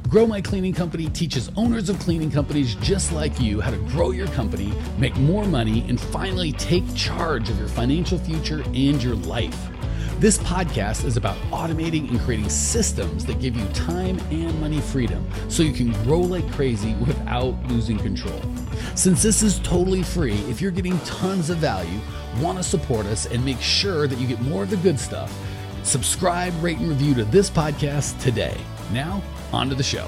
Grow My Cleaning Company teaches owners of cleaning companies just like you how to grow your company, make more money, and finally take charge of your financial future and your life. This podcast is about automating and creating systems that give you time and money freedom so you can grow like crazy without losing control. Since this is totally free, if you're getting tons of value, want to support us, and make sure that you get more of the good stuff, subscribe, rate, and review to this podcast today. Now, on to the show.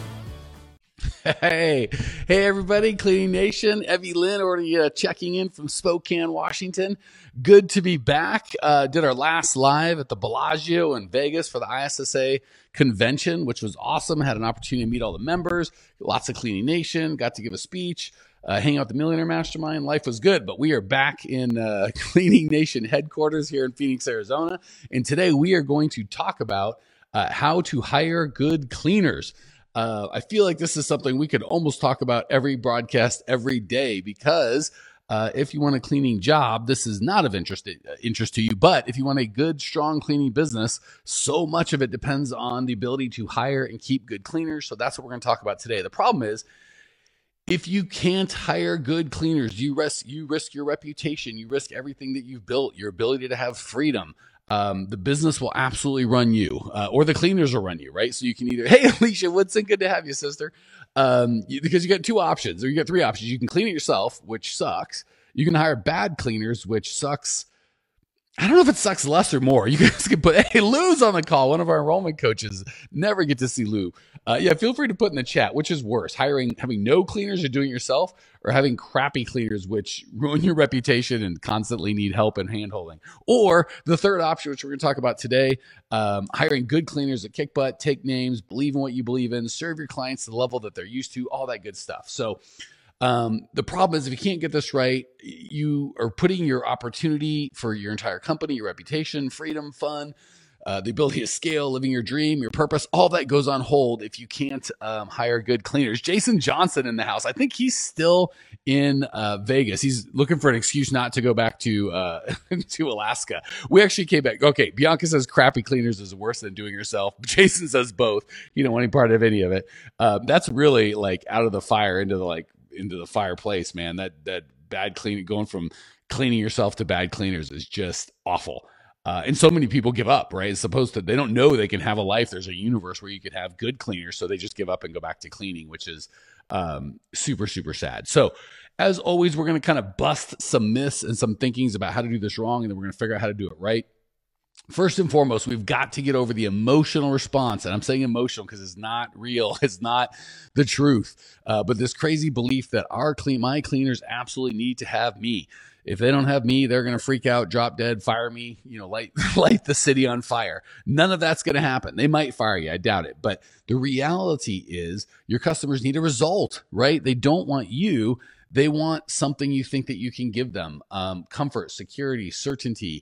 Hey everybody, Cleaning Nation. Evie Lynn already checking in from Spokane, Washington. Good to be back. Did our last live at the Bellagio in Vegas for the ISSA convention, which was awesome. Had an opportunity to meet all the members, lots of Cleaning Nation, got to give a speech, hang out with the Millionaire Mastermind. Life was good, but we are back in Cleaning Nation headquarters here in Phoenix, Arizona. And today we are going to talk about how to hire good cleaners. I feel like this is something we could almost talk about every broadcast every day because if you want a cleaning job, this is not of interest to you. But if you want a good, strong cleaning business, so much of it depends on the ability to hire and keep good cleaners. So that's what we're going to talk about today. The problem is, if you can't hire good cleaners, you risk your reputation, you risk everything that you've built, your ability to have freedom. The business will absolutely run you, or the cleaners will run you, right? So you can either, hey, Alicia Woodson, good to have you, sister. Because you got two options, or you got three options. You can clean it yourself, which sucks. You can hire bad cleaners, which sucks. I don't know if it sucks less or more. You guys can put, hey, Lou's on the call. One of our enrollment coaches. Never get to see Lou. Yeah, feel free to put in the chat, which is worse, having no cleaners or doing it yourself, or having crappy cleaners, which ruin your reputation and constantly need help and handholding. Or the third option, which we're going to talk about today, hiring good cleaners that kick butt, take names, believe in what you believe in, serve your clients to the level that they're used to, all that good stuff. So the problem is, if you can't get this right, you are putting your opportunity for your entire company, your reputation, freedom, fun, the ability to scale, living your dream, your purpose, all that goes on hold if you can't hire good cleaners. Jason Johnson in the house. I think he's still in Vegas. He's looking for an excuse not to go back to to Alaska. We actually came back. Okay, Bianca says crappy cleaners is worse than doing yourself. Jason says both. You don't want any part of any of it. That's really like out of the fire into the fireplace, man. That bad cleaning, going from cleaning yourself to bad cleaners is just awful. And so many people give up, right? It's supposed to, they don't know they can have a life. There's a universe where you could have good cleaners. So they just give up and go back to cleaning, which is super, super sad. So as always, we're going to kind of bust some myths and some thinkings about how to do this wrong. And then we're going to figure out how to do it right. First and foremost, we've got to get over the emotional response. And I'm saying emotional because it's not real. It's not the truth. But this crazy belief that my cleaners absolutely need to have me. If they don't have me, they're going to freak out, drop dead, fire me, light the city on fire. None of that's going to happen. They might fire you. I doubt it. But the reality is your customers need a result, right? They don't want you. They want something you think that you can give them. Comfort, security, certainty,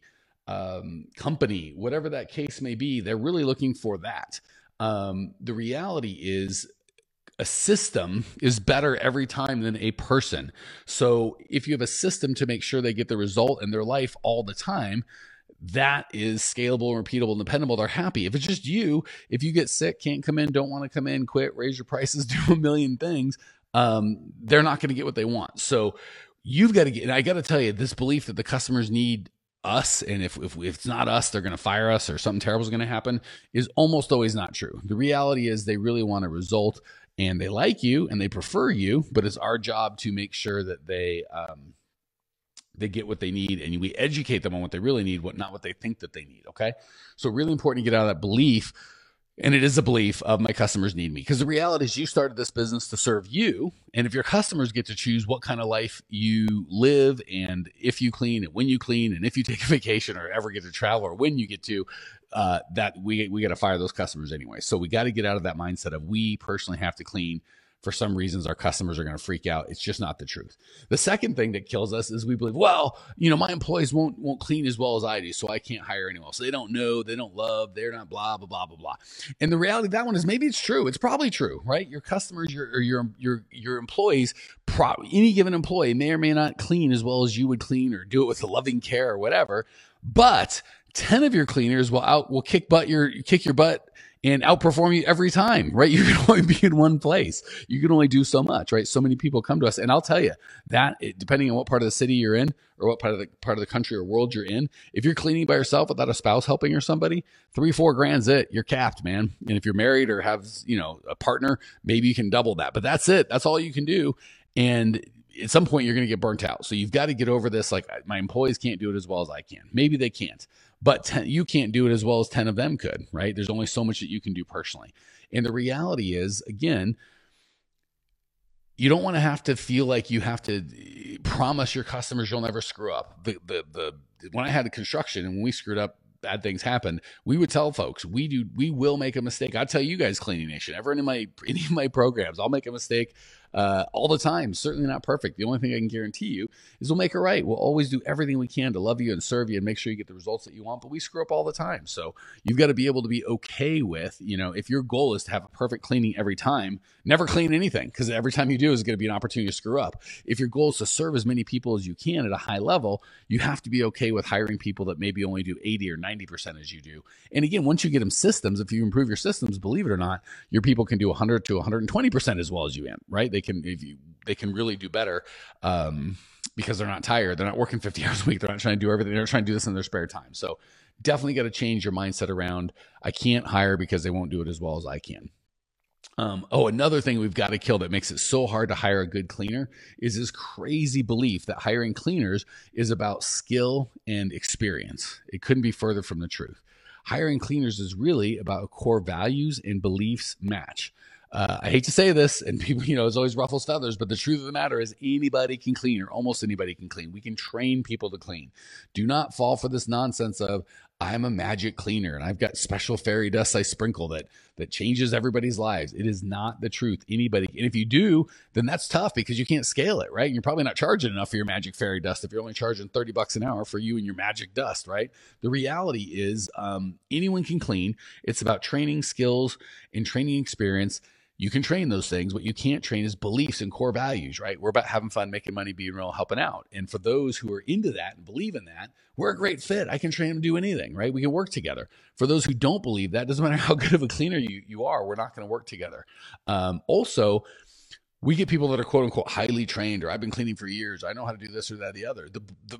company, whatever that case may be. They're really looking for that. The reality is, a system is better every time than a person. So if you have a system to make sure they get the result in their life all the time, that is scalable, repeatable, and dependable. They're happy. If it's just you, if you get sick, can't come in, don't want to come in, quit, raise your prices, do a million things, they're not going to get what they want. So you've got to get, and I got to tell you, this belief that the customers need us, and if it's not us, they're going to fire us or something terrible is going to happen, is almost always not true. The reality is they really want a result. And they like you and they prefer you, but it's our job to make sure that they get what they need, and we educate them on what they really need, not what they think that they need. Okay, so really important to get out of that belief, and it is a belief of my customers need me, because the reality is you started this business to serve you, and if your customers get to choose what kind of life you live, and if you clean and when you clean, and if you take a vacation or ever get to travel or when you get to, that we got to fire those customers anyway. So we got to get out of that mindset of we personally have to clean. For some reasons, our customers are going to freak out. It's just not the truth. The second thing that kills us is we believe, well, my employees won't clean as well as I do, so I can't hire anyone else. So they don't know, they don't love, they're not blah, blah, blah, blah, blah. And the reality of that one is maybe it's true. It's probably true, right? Your customers, your employees, any given employee may or may not clean as well as you would clean or do it with a loving care or whatever. But 10 of your cleaners will kick your butt and outperform you every time, right? You can only be in one place. You can only do so much, right? So many people come to us, and I'll tell you that depending on what part of the city you're in or what part of the country or world you're in, if you're cleaning by yourself without a spouse helping or somebody, 3-4 grand's it. You're capped, man. And if you're married or have, a partner, maybe you can double that, but that's it. That's all you can do. And at some point you're going to get burnt out. So you've got to get over this. Like, my employees can't do it as well as I can. Maybe they can't, but you can't do it as well as 10 of them could, right? There's only so much that you can do personally. And the reality is, again, you don't want to have to feel like you have to promise your customers you'll never screw up. When I had the construction and when we screwed up, bad things happened, we would tell folks, we will make a mistake. I tell you guys, Cleaning Nation, everyone in any of my programs, I'll make a mistake all the time. Certainly not perfect. The only thing I can guarantee you is we'll make it right. We'll always do everything we can to love you and serve you and make sure you get the results that you want, but we screw up all the time. So you've got to be able to be okay with, if your goal is to have a perfect cleaning every time, never clean anything, because every time you do is going to be an opportunity to screw up. If your goal is to serve as many people as you can at a high level, you have to be okay with hiring people that maybe only do 80 or 90% as you do. And again, once you get them systems, if you improve your systems, believe it or not, your people can do 100 to 120% as well as you can, right? They can really do better because they're not tired. They're not working 50 hours a week. They're not trying to do everything. They're trying to do this in their spare time. So definitely got to change your mindset around, I can't hire because they won't do it as well as I can. Another thing we've got to kill that makes it so hard to hire a good cleaner is this crazy belief that hiring cleaners is about skill and experience. It couldn't be further from the truth. Hiring cleaners is really about core values and beliefs match. I hate to say this, and people, it's always ruffles feathers, but the truth of the matter is anybody can clean, or almost anybody can clean. We can train people to clean. Do not fall for this nonsense of, I'm a magic cleaner and I've got special fairy dust I sprinkle that changes everybody's lives. It is not the truth. Anybody, and if you do, then that's tough because you can't scale it, right? And you're probably not charging enough for your magic fairy dust if you're only charging $30 an hour for you and your magic dust, right? The reality is anyone can clean. It's about training skills and training experience. You can train those things. What you can't train is beliefs and core values, right? We're about having fun, making money, being real, helping out. And for those who are into that and believe in that, we're a great fit. I can train them to do anything, right? We can work together. For those who don't believe that, doesn't matter how good of a cleaner you are, we're not going to work together. Also, we get people that are quote unquote highly trained, or I've been cleaning for years, I know how to do this or that or the other.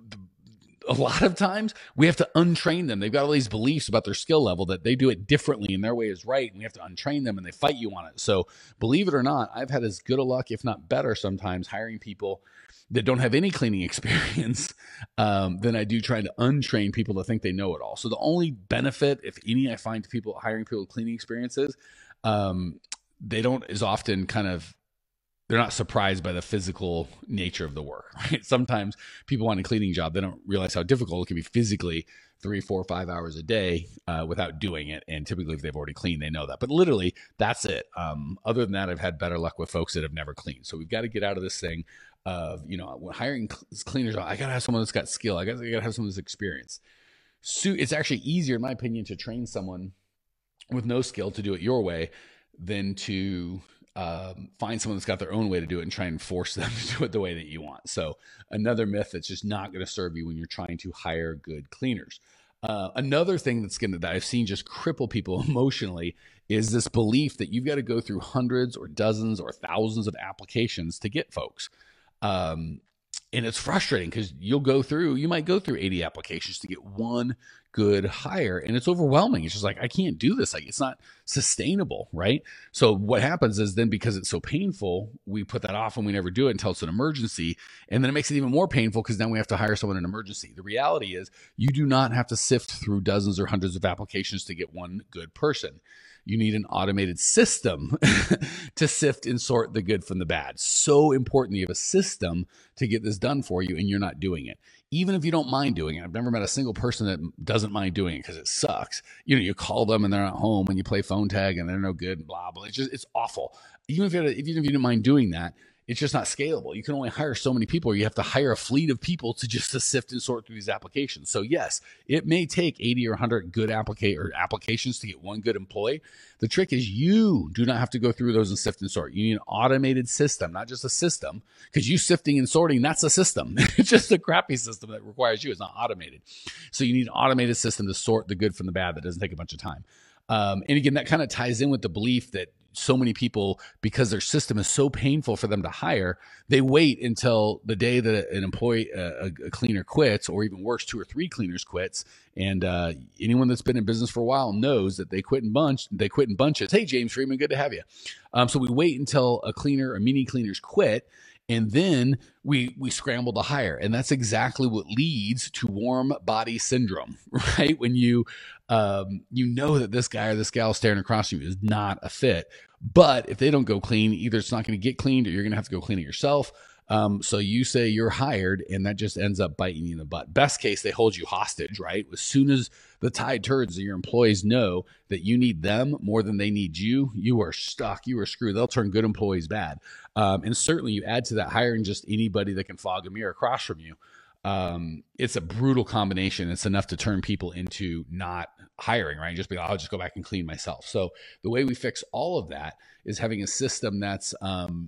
A lot of times we have to untrain them. They've got all these beliefs about their skill level that they do it differently and their way is right. And we have to untrain them and they fight you on it. So believe it or not, I've had as good a luck, if not better sometimes, hiring people that don't have any cleaning experience than I do trying to untrain people to think they know it all. So the only benefit, if any, I find to people hiring people with cleaning experiences, they don't as often they're not surprised by the physical nature of the work, right? Sometimes people want a cleaning job. They don't realize how difficult it can be physically 3, 4, 5 hours a day without doing it. And typically if they've already cleaned, they know that. But literally, that's it. Other than that, I've had better luck with folks that have never cleaned. So we've got to get out of this thing of, when hiring cleaners, I got to have someone that's got skill. I got to have someone that's experienced. So it's actually easier, in my opinion, to train someone with no skill to do it your way than to find someone that's got their own way to do it and try and force them to do it the way that you want. So another myth that's just not going to serve you when you're trying to hire good cleaners. Another thing that I've seen just cripple people emotionally is this belief that you've got to go through hundreds or dozens or thousands of applications to get folks. And it's frustrating because you might go through 80 applications to get one good hire, and it's overwhelming. It's just like, I can't do this. Like, it's not sustainable, right? So what happens is then, because it's so painful, we put that off and we never do it until it's an emergency. And then it makes it even more painful because then we have to hire someone in an emergency. The reality is you do not have to sift through dozens or hundreds of applications to get one good person. You need an automated system to sift and sort the good from the bad. So important. You have a system to get this done for you, and you're not doing it. Even if you don't mind doing it. I've never met a single person that doesn't mind doing it because it sucks. You call them and they're not home, and you play phone tag and they're no good, and blah, blah. It's awful. Even if you don't mind doing that, it's just not scalable. You can only hire so many people, or you have to hire a fleet of people to sift and sort through these applications. So yes, it may take 80 or 100 good applications to get one good employee. The trick is you do not have to go through those and sift and sort. You need an automated system, not just a system, because you sifting and sorting, that's a system. It's just a crappy system that requires you. It's not automated. So you need an automated system to sort the good from the bad that doesn't take a bunch of time. And again, that kind of ties in with the belief that so many people, because their system is so painful for them to hire, they wait until the day that an employee, a cleaner quits, or even worse, 2 or 3 cleaners quits. And anyone that's been in business for a while knows that they quit in bunches. Hey, James Freeman, good to have you. So we wait until a cleaner or mini cleaners quit, and then we scramble to hire. And that's exactly what leads to warm body syndrome, right? When you know that this guy or this gal staring across from you is not a fit. But if they don't go clean, either it's not going to get cleaned or you're going to have to go clean it yourself. So you say you're hired, and that just ends up biting you in the butt. Best case, they hold you hostage, right? As soon as the tide turns and your employees know that you need them more than they need you, you are stuck. You are screwed. They'll turn good employees bad. And certainly you add to that hiring just anybody that can fog a mirror across from you. It's a brutal combination. It's enough to turn people into not hiring, right? Just be, I'll just go back and clean myself. So the way we fix all of that is having a system that's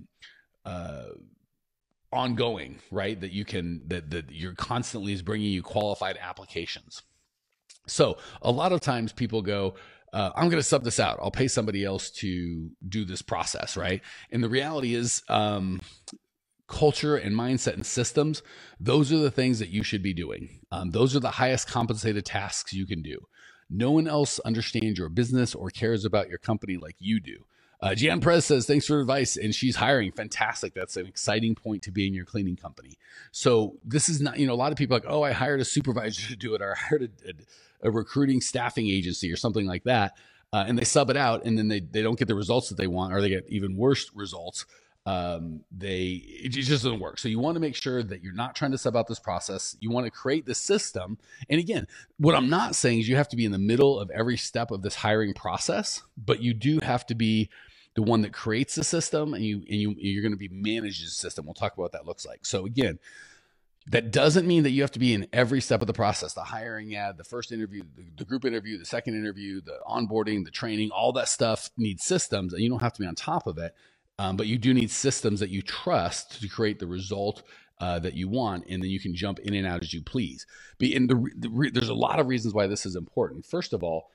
ongoing, right? That you can, that you're constantly is bringing you qualified applications. So a lot of times people go, I'm going to sub this out. I'll pay somebody else to do this process, right? And the reality is, culture and mindset and systems, those are the things that you should be doing. Those are the highest compensated tasks you can do. No one else understands your business or cares about your company like you do. Jan Perez says, thanks for advice. And she's hiring. Fantastic. That's an exciting point to be in your cleaning company. So this is not, a lot of people are like, oh, I hired a supervisor to do it, or I hired a recruiting staffing agency or something like that. And they sub it out, and then they don't get the results that they want, or they get even worse results. It just doesn't work. So you want to make sure that you're not trying to sub out this process. You want to create the system. And again, what I'm not saying is you have to be in the middle of every step of this hiring process, but you do have to be the one that creates the system, and you're going to be managing the system. We'll talk about what that looks like. So again, that doesn't mean that you have to be in every step of the process, the hiring ad, the first interview, the group interview, the second interview, the onboarding, the training, all that stuff needs systems, and you don't have to be on top of it. But you do need systems that you trust to create the result that you want, and then you can jump in and out as you please. There's a lot of reasons why this is important. First of all,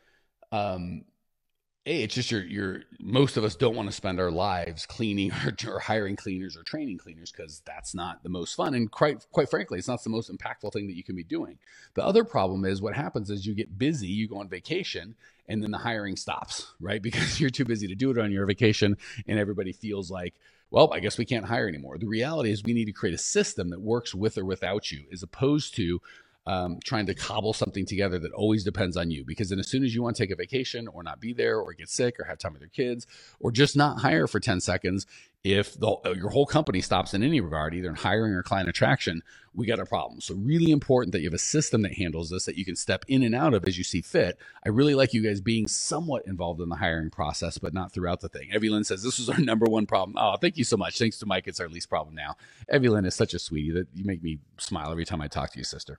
it's just most of us don't want to spend our lives cleaning or hiring cleaners or training cleaners, because that's not the most fun. And quite frankly, it's not the most impactful thing that you can be doing. The other problem is what happens is you get busy, you go on vacation, and then the hiring stops, right? Because you're too busy to do it on your vacation, and everybody feels like, well, I guess we can't hire anymore. The reality is we need to create a system that works with or without you, as opposed to trying to cobble something together that always depends on you. Because then as soon as you want to take a vacation or not be there or get sick or have time with your kids or just not hire for 10 seconds, if your whole company stops in any regard, either in hiring or client attraction, we got a problem. So really important that you have a system that handles this, that you can step in and out of as you see fit. I really like you guys being somewhat involved in the hiring process, but not throughout the thing. Evelyn says, this was our number one problem. Oh, thank you so much. Thanks to Mike, it's our least problem now. Evelyn is such a sweetie that you make me smile every time I talk to you, sister.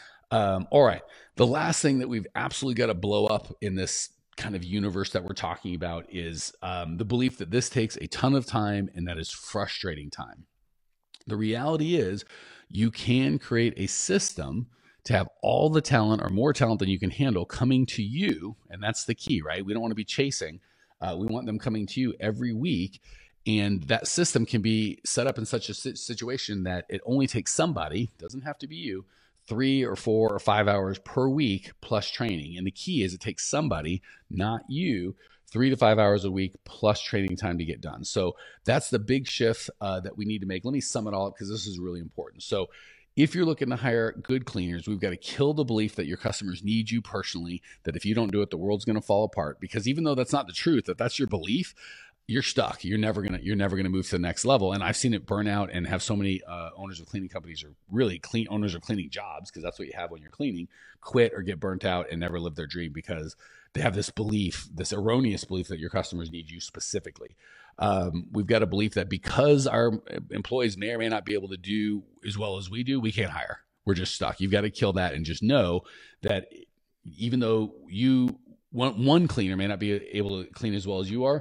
All right. The last thing that we've absolutely got to blow up in this kind of universe that we're talking about is the belief that this takes a ton of time, and that is frustrating time. The reality is you can create a system to have all the talent, or more talent than you can handle, coming to you. And that's the key, right? We don't want to be chasing. We want them coming to you every week. And that system can be set up in such a situation that it only takes somebody, doesn't have to be you, 3 or 4 or 5 hours per week plus training. And the key is it takes somebody, not you, 3 to 5 hours a week plus training time to get done. So that's the big shift that we need to make. Let me sum it all up, because this is really important. So if you're looking to hire good cleaners, we've got to kill the belief that your customers need you personally, that if you don't do it, the world's going to fall apart. Because even though that's not the truth, if that's your belief, you're stuck. You're never gonna move to the next level. And I've seen it burn out and have so many owners of cleaning companies, or really owners of cleaning jobs, because that's what you have when you're cleaning, quit or get burnt out and never live their dream, because they have this belief, this erroneous belief, that your customers need you specifically. We've got a belief that because our employees may or may not be able to do as well as we do, we can't hire. We're just stuck. You've got to kill that and just know that even though one cleaner may not be able to clean as well as you are,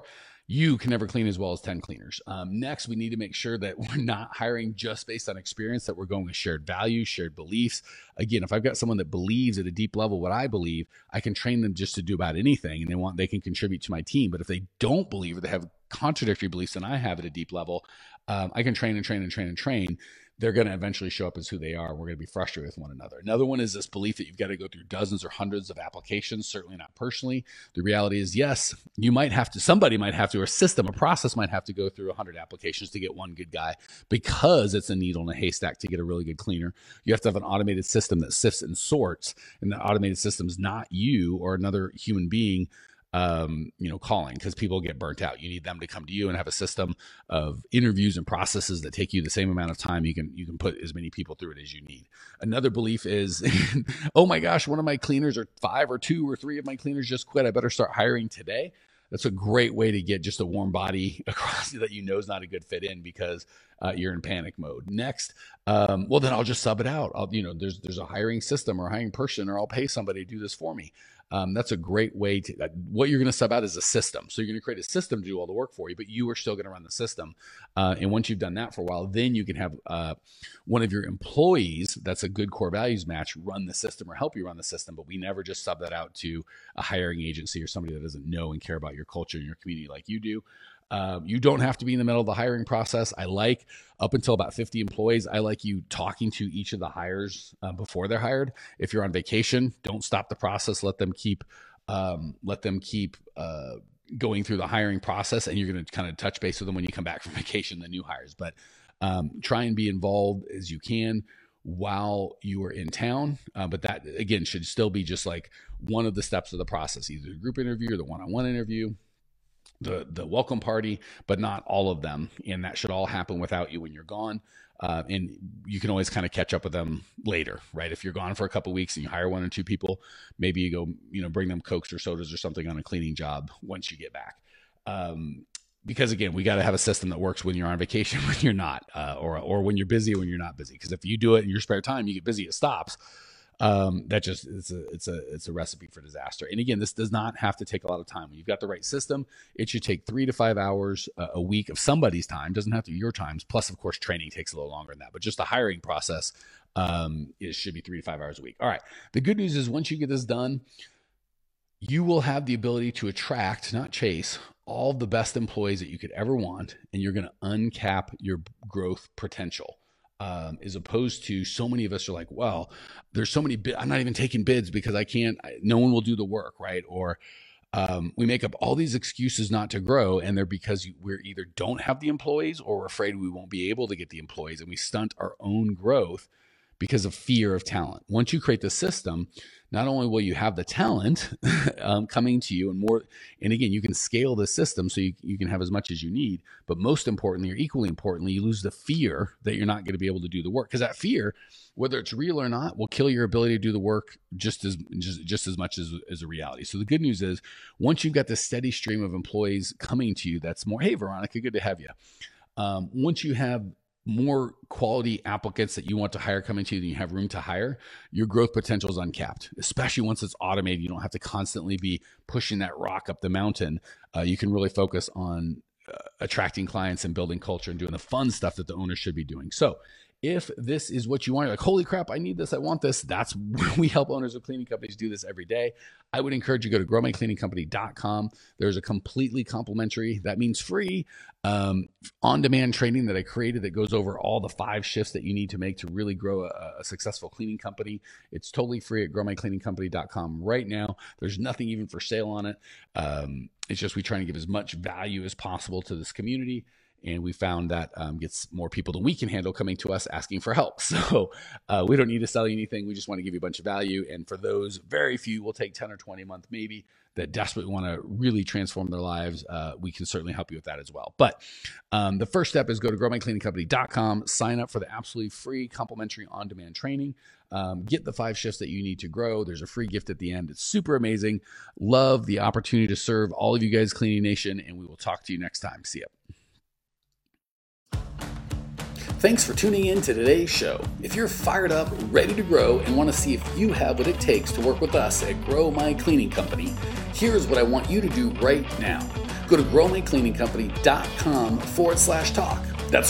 you can never clean as well as 10 cleaners. Next, we need to make sure that we're not hiring just based on experience, that we're going with shared values, shared beliefs. Again, if I've got someone that believes at a deep level what I believe, I can train them just to do about anything, and they can contribute to my team. But if they don't believe, or they have contradictory beliefs than I have at a deep level, I can train and train and train and train. They're going to eventually show up as who they are. We're going to be frustrated with one another. Another one is this belief that you've got to go through dozens or hundreds of applications, certainly not personally. The reality is, yes, somebody might have to, or a process might have to go through 100 applications to get one good guy, because it's a needle in a haystack to get a really good cleaner. You have to have an automated system that sifts and sorts, and the automated system is not you or another human being calling, because people get burnt out. You need them to come to you and have a system of interviews and processes that take you the same amount of time. You can put as many people through it as you need. Another belief is, oh my gosh, one of my cleaners, or 5 or 2 or 3 of my cleaners just quit. I better start hiring today. That's a great way to get just a warm body across that is not a good fit in, because you're in panic mode. Next, then I'll just sub it out. There's a hiring system or a hiring person, or I'll pay somebody to do this for me. That's a great way to, what you're going to sub out is a system. So you're going to create a system to do all the work for you, but you are still going to run the system. And once you've done that for a while, then you can have one of your employees, that's a good core values match, run the system or help you run the system. But we never just sub that out to a hiring agency or somebody that doesn't know and care about your culture and your community like you do. You don't have to be in the middle of the hiring process. Up until about 50 employees, I like you talking to each of the hires before they're hired. If you're on vacation, don't stop the process. Let them keep going through the hiring process, and you're going to kind of touch base with them when you come back from vacation, the new hires. But try and be involved as you can while you are in town. But that, again, should still be just like one of the steps of the process, either the group interview or the one-on-one interview, the welcome party, but not all of them. And that should all happen without you when you're gone. And you can always kind of catch up with them later, right? If you're gone for a couple of weeks and you hire 1 or 2 people, maybe you go, bring them Cokes or sodas or something on a cleaning job once you get back. Because again, we got to have a system that works when you're on vacation, when you're not, or when you're busy, when you're not busy. Because if you do it in your spare time, you get busy, it stops. It's a recipe for disaster. And again, this does not have to take a lot of time. When you've got the right system, it should take 3 to 5 hours a week of somebody's time. Doesn't have to be your times. Plus, of course, training takes a little longer than that, but just the hiring process, it should be 3 to 5 hours a week. All right. The good news is, once you get this done, you will have the ability to attract, not chase, all the best employees that you could ever want. And you're going to uncap your growth potential. As opposed to, so many of us are like, well, there's so many I'm not even taking bids because no one will do the work, right? Or we make up all these excuses not to grow, and they're because we're either don't have the employees, or we're afraid we won't be able to get the employees, and we stunt our own growth because of fear of talent. Once you create the system, not only will you have the talent coming to you and more, and again, you can scale the system so you can have as much as you need, but most importantly, or equally importantly, you lose the fear that you're not going to be able to do the work. Because that fear, whether it's real or not, will kill your ability to do the work just as much as a reality. So the good news is, once you've got this steady stream of employees coming to you, that's more, hey, Veronica, good to have you. Once you have more quality applicants that you want to hire coming to you than you have room to hire, your growth potential is uncapped, especially once it's automated. You don't have to constantly be pushing that rock up the mountain. You can really focus on attracting clients and building culture and doing the fun stuff that the owner should be doing. So if this is what you want, you're like, holy crap, I need this, I want this. That's we help owners of cleaning companies do this every day. I would encourage you to go to growmycleaningcompany.com. There's a completely complimentary, that means free, on-demand training that I created that goes over all the 5 shifts that you need to make to really grow a successful cleaning company. It's totally free at growmycleaningcompany.com right now. There's nothing even for sale on it. It's just we try to give as much value as possible to this community. And we found that gets more people than we can handle coming to us asking for help. So we don't need to sell you anything. We just want to give you a bunch of value. And for those very few, we'll take 10 or 20 a month maybe, that desperately want to really transform their lives. We can certainly help you with that as well. But the first step is go to growmycleaningcompany.com, sign up for the absolutely free complimentary on-demand training. Get the 5 shifts that you need to grow. There's a free gift at the end. It's super amazing. Love the opportunity to serve all of you guys, Cleaning Nation, and we will talk to you next time. See ya. Thanks for tuning in to today's show. If you're fired up, ready to grow, and want to see if you have what it takes to work with us at Grow My Cleaning Company, here's what I want you to do right now. Go to growmycleaningcompany.com/talk. That's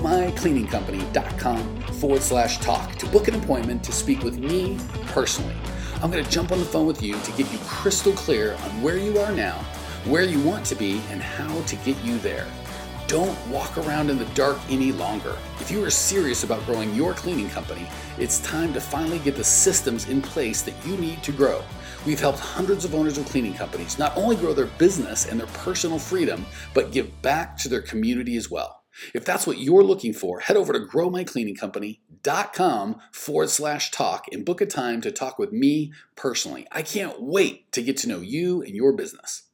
growmycleaningcompany.com/talk to book an appointment to speak with me personally. I'm going to jump on the phone with you to get you crystal clear on where you are now, where you want to be, and how to get you there. Don't walk around in the dark any longer. If you are serious about growing your cleaning company, it's time to finally get the systems in place that you need to grow. We've helped hundreds of owners of cleaning companies not only grow their business and their personal freedom, but give back to their community as well. If that's what you're looking for, head over to growmycleaningcompany.com/talk and book a time to talk with me personally. I can't wait to get to know you and your business.